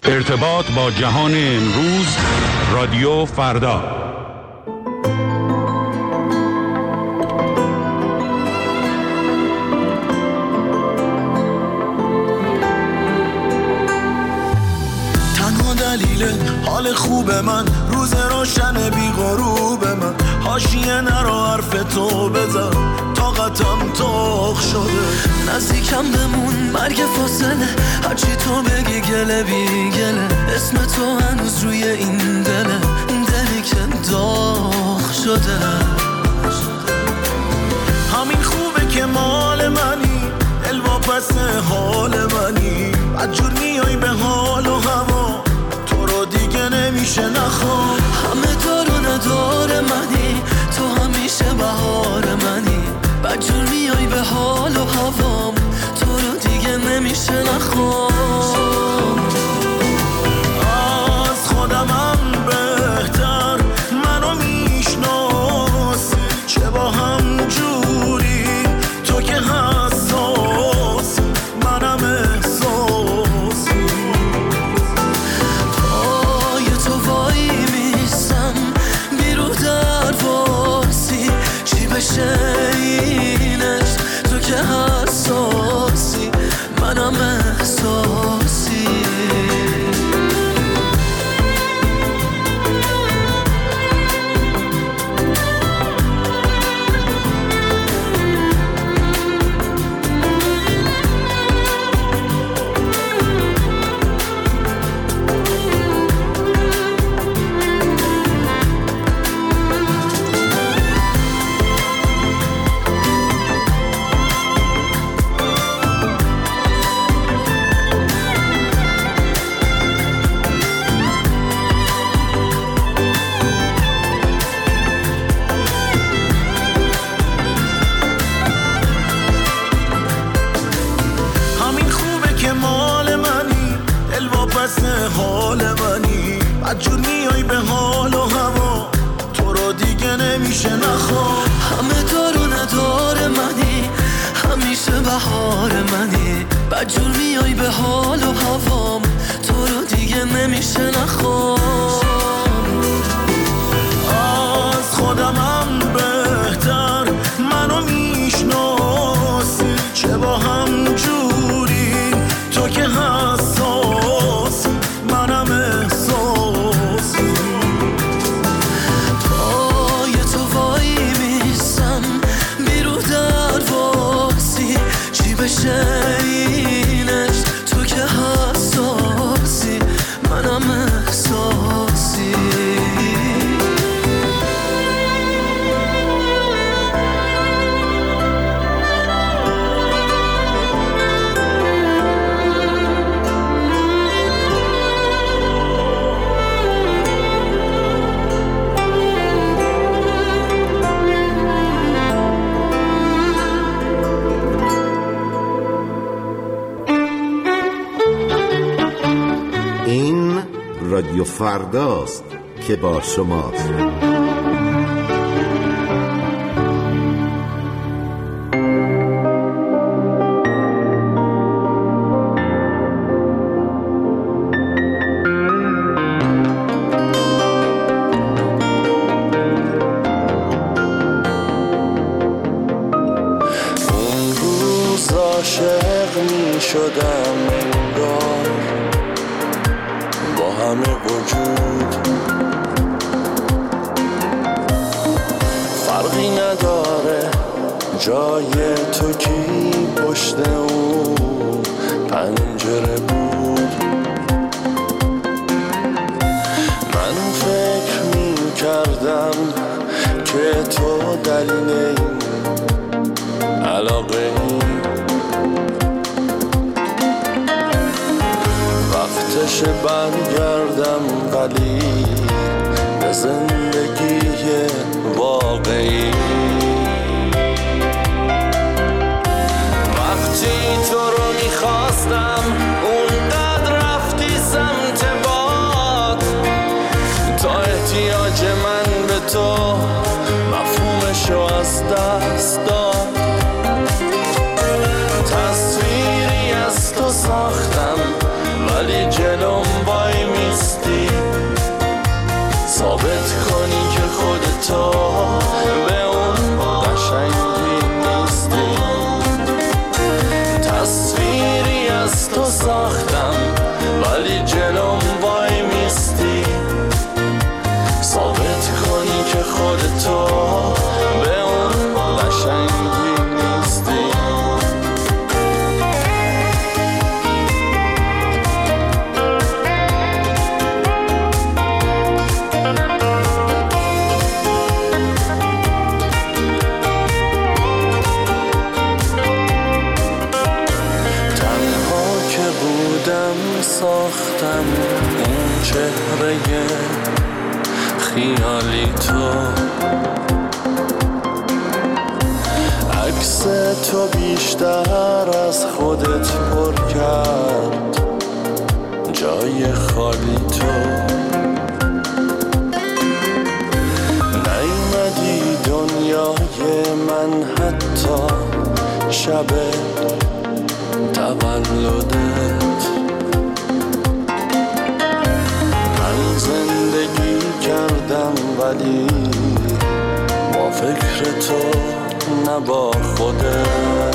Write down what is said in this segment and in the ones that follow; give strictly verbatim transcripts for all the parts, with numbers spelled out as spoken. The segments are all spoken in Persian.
ارتباط با جهان امروز، رادیو فردا. تنها دلیل حال خوب من روز روشن بی غروب من، حاشیه نرو حرف تو بزن طاقتم تاخ شده، نزدیکم بمون مرگ فاصله، هرچی تو بگی گله بی گله، اسم تو هنوز روی این دله، دلی که داغ شده. همین خوبه که مال منی، دل واپس حال منی، بدجور میای به حال و هوا، تو رو دیگه نمیشه نخوام. همه دار و ندار منی، تو همیشه بهار منی، بدجور میای به حال و هوام، تو رو دیگه نمیشه نخوام. از خودمم بهتر منو میشناسی، چه با هم جوری تو که حساس، منم احساسی، پای تو وای میستم بیرو در واسی، چی بشه اینش تو که حساسی، منم احساسی. حال منی، بدجور میای به حال و هوا، تو رو دیگه نمیشه نخوام. همه دار و ندار منی، همیشه بهار منی، بدجور میای به حال و هوام، تو رو دیگه نمیشه نخوام. از خودمم بهتر منو میشناسی، چه با هم جوری تو که حساس، منم احساسی، پای تو وای میستم بیرو در واسی، چی بشه اینش تو که حساسی، منم احساسی. رادیو فرداست که با شماست. اون روز عاشق می شدم انگار با همه وجود، فرقی نداره جای تو کی پشت اون پنجره بود. من فکر می کردم که تو دلیل این علاقه ای، وقتش برگردم ولی به زندگی واقعی. وقتی تو رو میخواستم اونقدر رفتی سمت باد، تا احتیاج من به تو مفهومشو از دست داد. تصویری از تو ساختم ولی جلوم با ساختم ولی جلوم وای میستی، ثابت کنی که خودتو به اون قشنگی نیستی. ساختم اون چهره خیالی تو، عکس تو بیشتر از خودت پر کرد جای خالی تو. نیومدی دنیای من حتی شب تولدت، زندگی کردم ولی با فکر تو نه با خودت.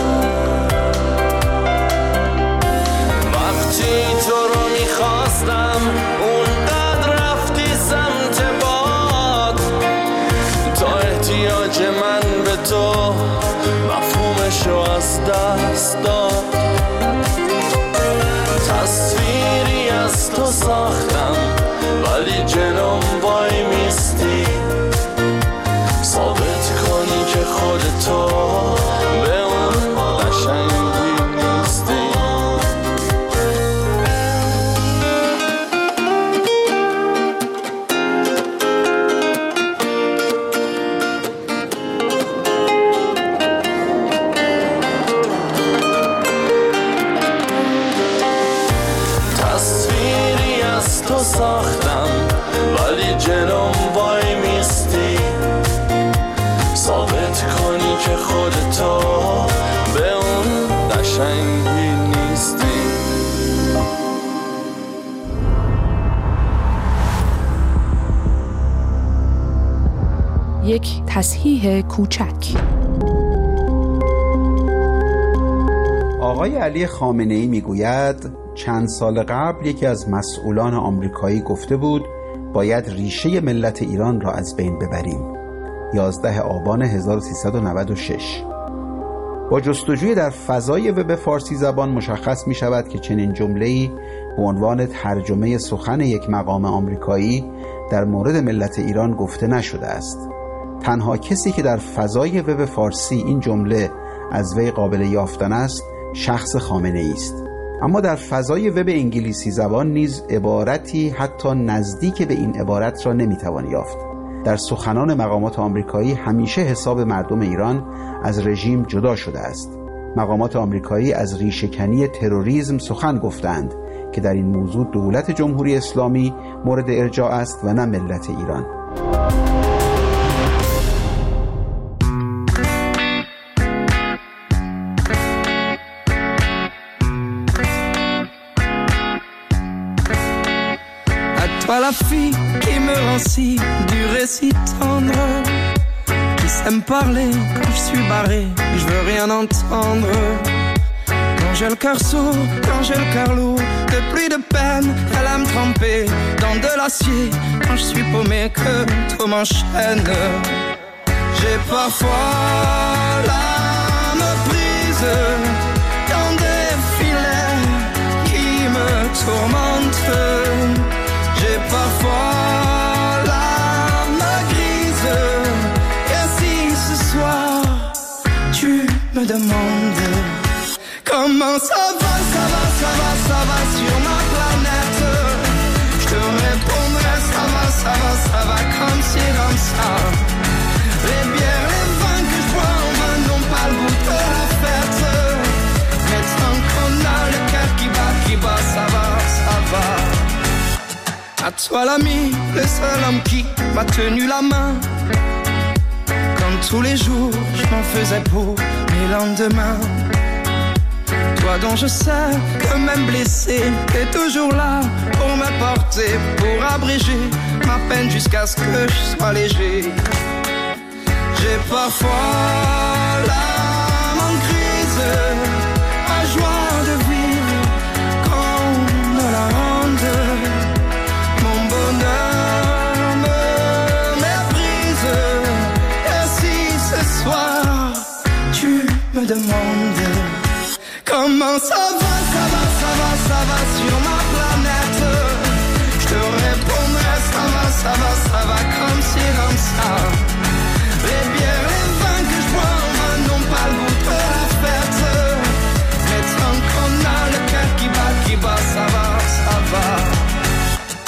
وقتی تو رو میخواستم اونقدر رفتی سمت باد، تا احتیاج من به تو مفهومشو از دست داد. تصویری از تو ساختم ولی جلوم وای میستی، ثابت کنی که خودتو به اون قشنگی نیستی. تصویری از تو ساختم ولی جلوم وای میستی، ثابت کنی که خودتو به اون قشنگی نیستی. یک تصحیح کوچک. آقای علی خامنه‌ای میگوید چند سال قبل یکی از مسئولان آمریکایی گفته بود باید ریشه ملت ایران را از بین ببریم. یازده آبان هزار و سیصد و نود و شش. با جستجوی در فضای وب فارسی زبان مشخص می شود که چنین جمله‌ای به عنوان ترجمه سخن یک مقام آمریکایی در مورد ملت ایران گفته نشده است. تنها کسی که در فضای وب فارسی این جمله از وی قابل یافتن است شخص خامنه‌ای است. اما در فضای وب انگلیسی زبان نیز عبارتی حتی نزدیک به این عبارت را نمیتوان یافت. در سخنان مقامات آمریکایی همیشه حساب مردم ایران از رژیم جدا شده است. مقامات آمریکایی از ریشه‌کنی تروریسم سخن گفتند که در این موضوع دولت جمهوری اسلامی مورد ارجاع است و نه ملت ایران. La fille qui me rend si dur et si tendre, qui sait me parler quand je suis barré, je veux rien entendre. Quand j'ai le cœur sourd, quand j'ai le cœur lourd, de pluie de peine, elle aime tremper dans de l'acier. Quand je suis paumé, que tout m'enchaîne. J'ai parfois l'âme prise dans des filets qui me tourmentent. J'ai parfois l'âme grise. Et si ce soir tu me demandes comment ça va, ça va, ça va, ça va sur ma planète, je te répondrai ça va, ça va, ça va comme ci, comme ça. Les bières, les vins que je bois en main n'ont pas le goût de la fête, mais tant qu'on a le cœur qui bat, qui bat, ça va, ça va. À toi l'ami, le seul homme qui m'a tenu la main, comme tous les jours je m'en faisais pour mes lendemains. Toi dont je sais que même blessé, t'es toujours là pour me porter, pour abréger ma peine jusqu'à ce que je sois léger. J'ai parfois l'âme en crise, la joie de vivre quand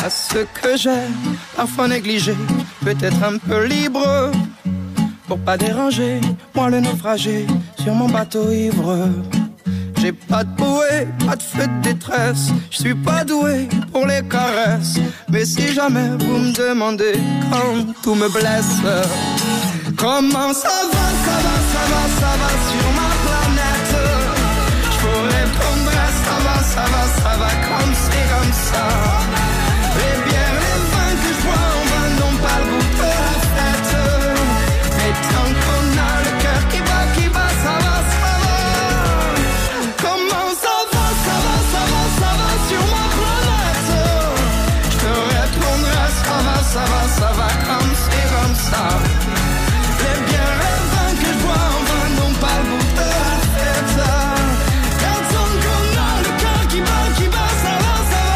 à ce que j'ai parfois négligé, peut-être un peu libre, pour pas déranger, moi le naufragé, sur mon bateau ivre. J'ai pas de bouée, pas de feu de détresse, je suis pas doué pour les caresses, mais si jamais vous me demandez quand tout me blesse, comment ça va, ça va, ça va, ça va sur ma planète, je vous répondrai ça va, ça va, ça va comme c'est comme ça. Les bières, les vins que je bois en vain n'ont pas le goût de la fête, mais tant qu'on a le cœur qui bat, qui bat, ça va, ça va. Comment ça va, ça va, ça va, ça va sur ma planète, je te répondrai ça va, ça va, ça va comme c'est comme ça. Les bières, les vins que je bois en vain n'ont pas le goût de la fête, car tant qu'on a le cœur qui bat, qui bat, ça va, ça va.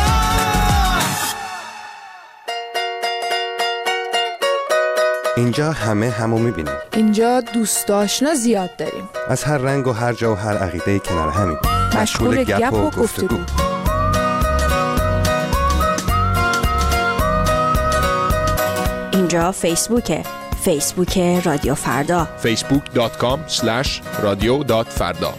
اینجا همه همو میبینیم. اینجا دوست آشنا زیاد داریم. از هر رنگ و هر جا و هر عقیده کنار همیم. مشغول گپ و گفتگو. اینجا فیسبوکه. فیسبوک رادیو فردا. فیسبوک دات کام اسلش رادیو دات فردا.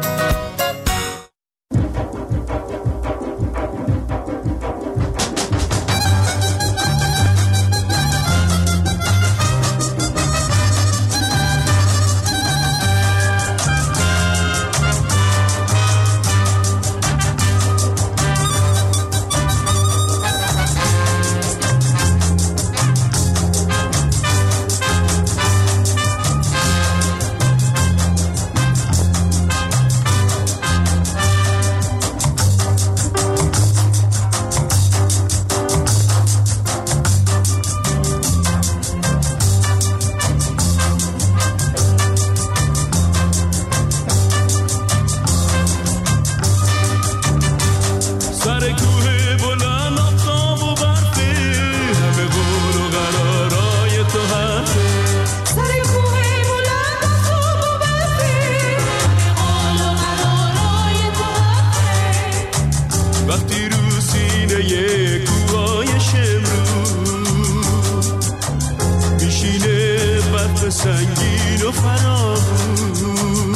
سنگین و فرامون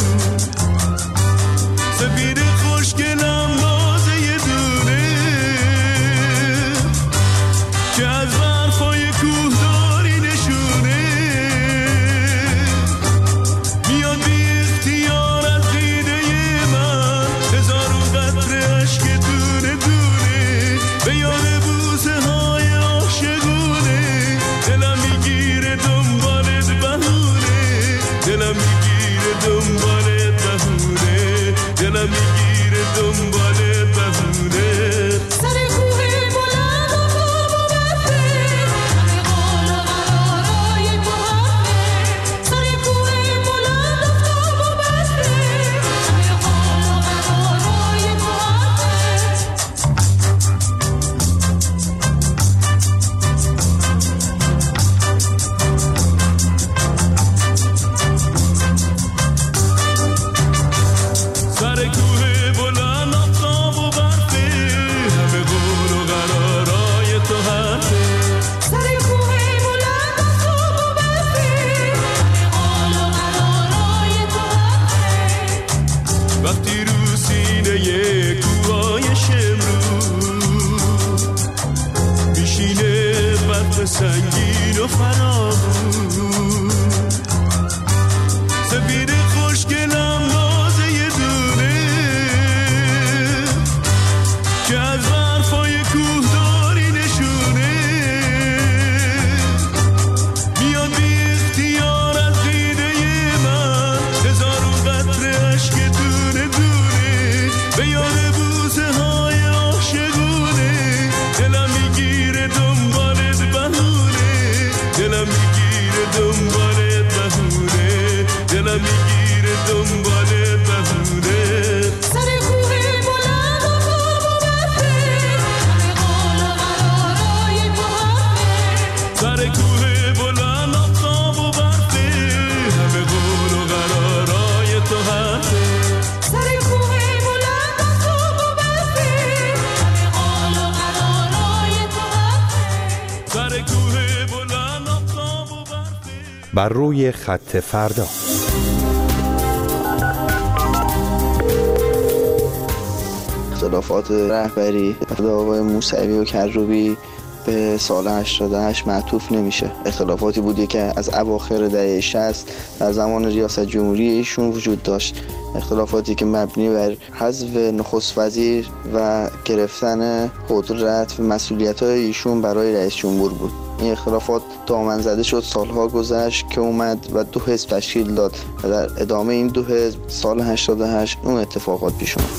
سفید خوشگلم بازه یه دونه که از برفای کوه داری نشونه میاد بی اختیار از دیده من هزارون قطره عشق دونه دونه به یاد بوسه های عاشقونه دلم میگیره دنبالت بهونه دلم میگیره دنبالت بهونه دلم میگیره دنبالت بهونه سر کوه بلند و خواب و بسته همه قول و قرارای تو هفته سر کوه بلند و خواب و بسته همه قول و قرارای تو سر کوه بلند آفتاب و برفه همه قول و قرارای تو هسته سر کوه بلند و خواب و بسته همه قول و قرارای تو هفته وقتی رو سینه کوههای شمرو میشینه برف سنگین و فرامون سفید خوشگلم بازه یه دونه که از برفای کوه داری نشونه میاد بی اختیار از دیده من هزارون قطره عشق دونه دونه به یاد بوسه های عاشقونه دلم میگیره دنبالت بهونه دلم میگیره دنبالت بهونه دلم میگیره دنبالت بهونه سر کوه بلند و خواب و بسته همه قول و قرارای تو هفته سر کوه بلند آفتاب و برفه همه قول و قرارای تو هسته سر کوه بلند و خواب و بسته همه قول و قرارای تو هفته بر روی خط فردا. اختلافات رهبری آقای موسوی و کروبی به سال هشتاد و هشت معطوف نمیشه. اختلافاتی بودی که از اواخر دهه شصت در زمان ریاست جمهوری ایشون وجود داشت. اختلافاتی که مبنی بر حذف نخست وزیر و گرفتن قدرت و مسئولیت‌های ایشون برای رئیس جمهور بود. این اختلافات دامن زده شد، سالها گذشت که اومد و دو حزب تشکیل داد و در ادامه این دو حزب سال هشتاد و هشت اون اتفاقات پیش اومد.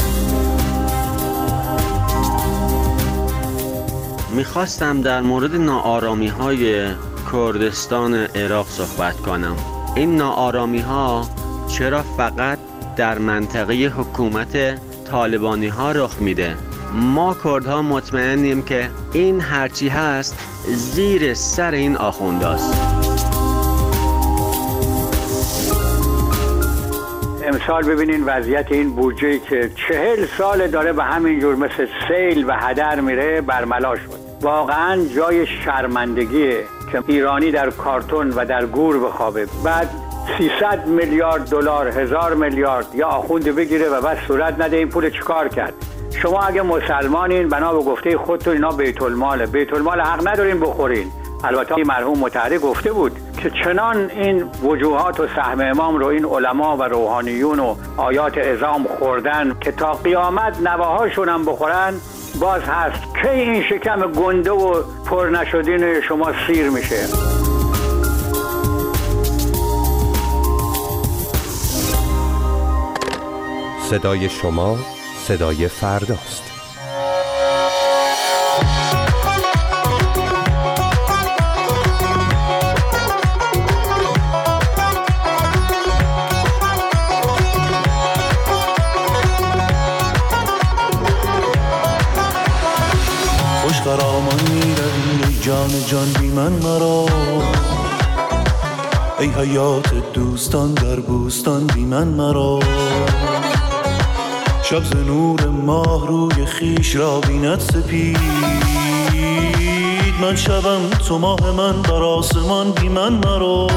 میخواستم در مورد ناآرامی‌های کردستان عراق صحبت کنم. این ناآرامی‌ها چرا فقط در منطقه حکومت طالبانی‌ها رخ میده؟ ما کردها مطمئنیم که این هرچی هست زیر سر این آخونداست. امسال ببینین وضعیت این بودجه‌ای که چهل سال داره به همین جور مثل سیل و هدر میره برملا شد. واقعا جای شرمندگیه که ایرانی در کارتون و در گور بخوابه، بعد سیصد میلیارد دلار، هزار میلیارد یا آخوند بگیره و بعد صورت نده. این پول چیکار کرد؟ شما اگه مسلمانین بنا به گفته خودتون اینا بیت الماله، بیت المال حق ندارین بخورین. البته مرحوم مطهری گفته بود که چنان این وجوهات و سهم امام رو این علما و روحانیون و آیات عظام خوردن که تا قیامت نواهاشون هم بخورن باز هست که این شکم گنده و پر نشدین شما سیر میشه. صدای شما صدای فرداست. خوش خرامان میروی ای جان جان بی من مرا، ای حیات دوستان در بوستان بی من مرا. شب ز نور ماه روی خیش را بیند سپید، من شبم تو ماه من بر آسمان بی من مرا.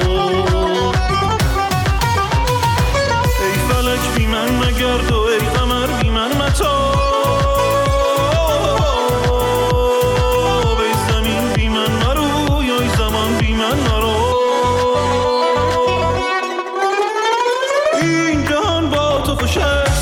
ای فلک بی من مگرد و ای قمر بی من متاب، ای زمین بی من مرو یا ای زمان بی من مرو. این جهان با تو خوش است،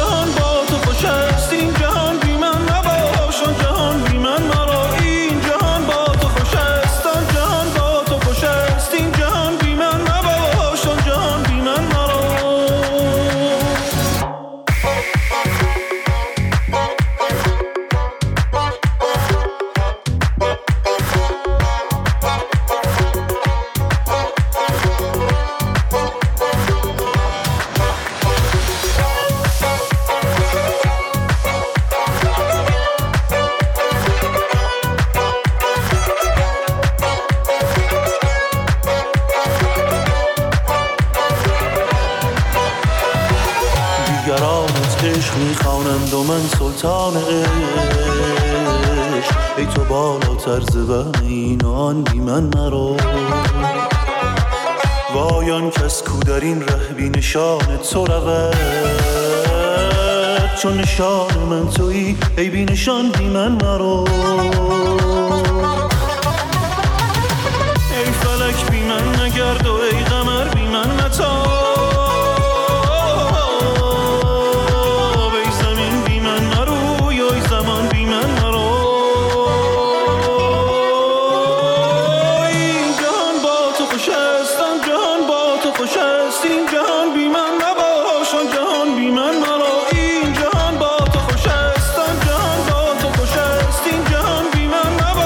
میخوانند و من سلطان عشق، ای تو بالاتر ز وهم این و آن بی من مرا. وای آن کس کو در این ره بی نشان تو رود، چون نشان من تویی ای بی نشان بی من مرا. ای فلک بی من نگرد و ای قمر بی من متاب، این جهان با تو خوش است، جهان با تو خوش است، این جهان بی من نباشد.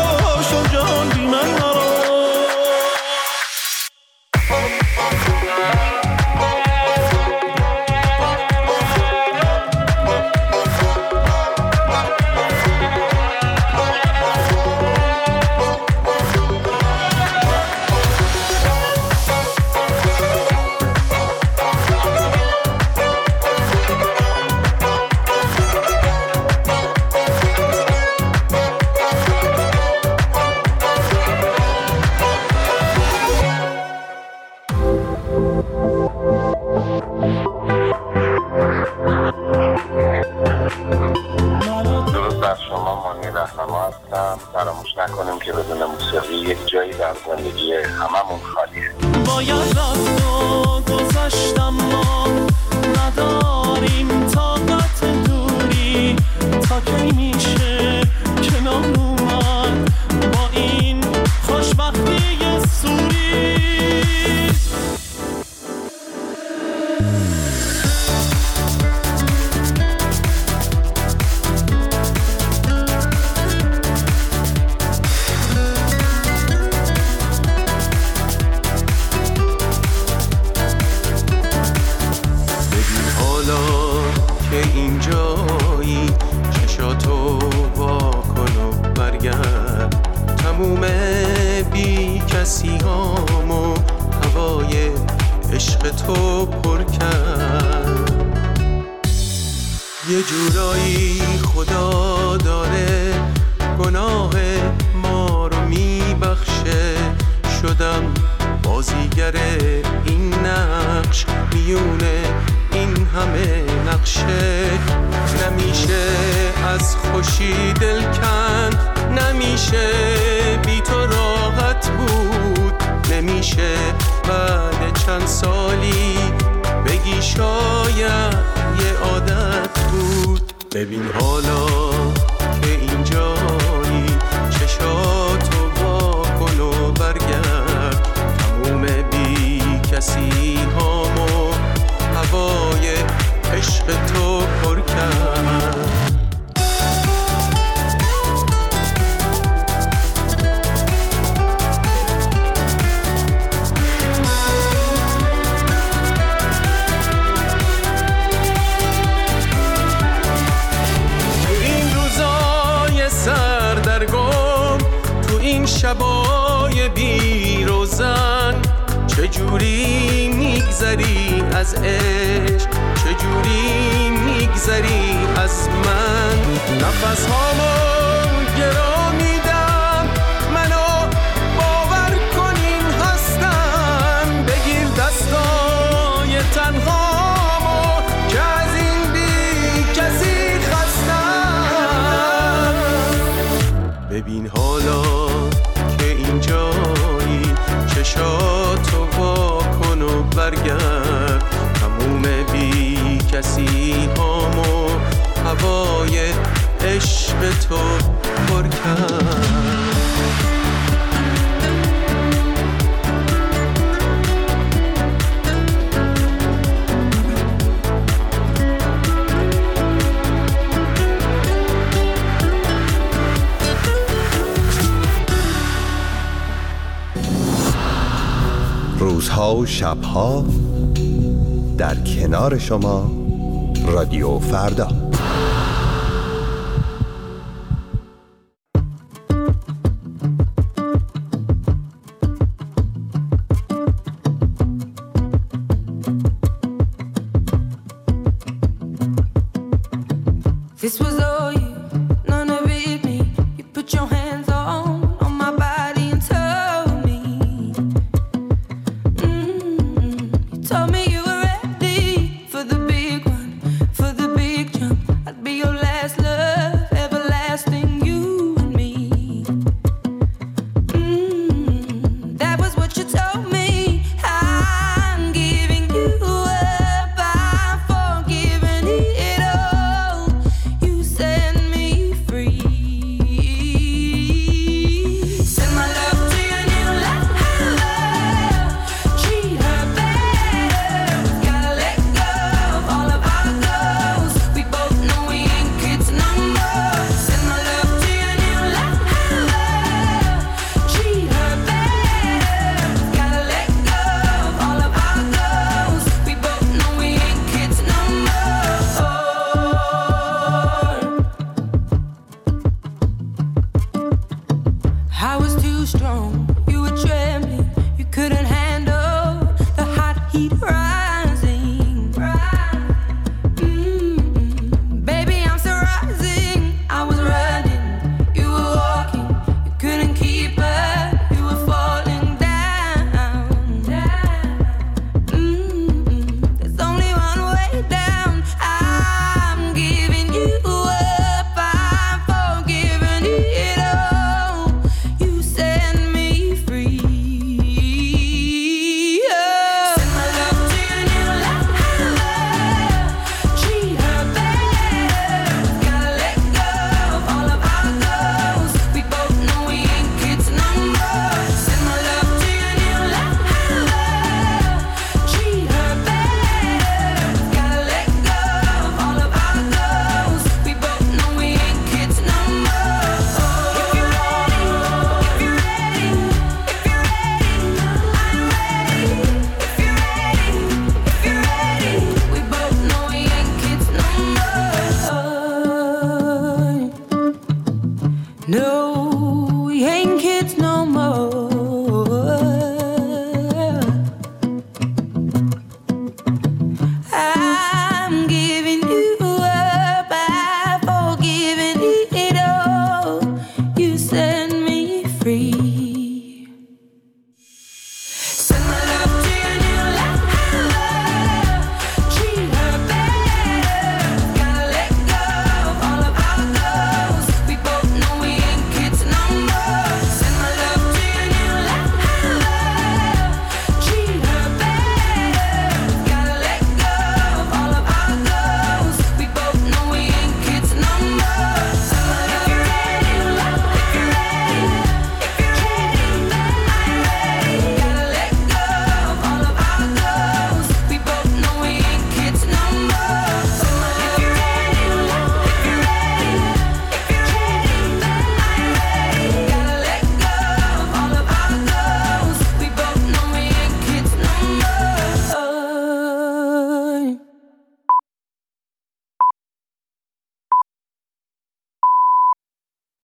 زمانی رهنما هستم. فراموش نکنیم که بدون موسیقی یک جایی در زندگی هممون خالیه. باید رفت و گذشتم ما نداریم طاقت دوری تا کی میشه کنار اومد با این خوشبختی سوری. مسیحامو هوای عشق تو پر کرد. یه جورایی خدا داره گناه ما رو میبخشه. شدم بازیگر این نقش میونه این همه نقشه. نمیشه از خوشی دل کند، نمیشه بی تو راحت بود، نمیشه بعد چند سالی بگی شاید یه عادت بود. ببین حالا که اینجایی چشاتو وا کن و برگرد. تموم بی کسی هامو هوای عشق تو پر کرد. شبای بی روزن چجوری میگذری از عشق، چجوری میگذری از من. نفس هامو گرا میدم، منو باور کنین هستم. بگیر دستای تنهامو که از این بی کسی خستم. ببین حالا جایی چشاتو وا کن و برگرد. تموم بی کسی هامو هوای عشق تو پر کرد. روزها و شبها در کنار شما رادیو فردا. This was all you, none of it me. You put your hands on, on my body and told me. Mm-hmm. You told me you were ready for the big one, for the big jump. No, we ain't kids no more.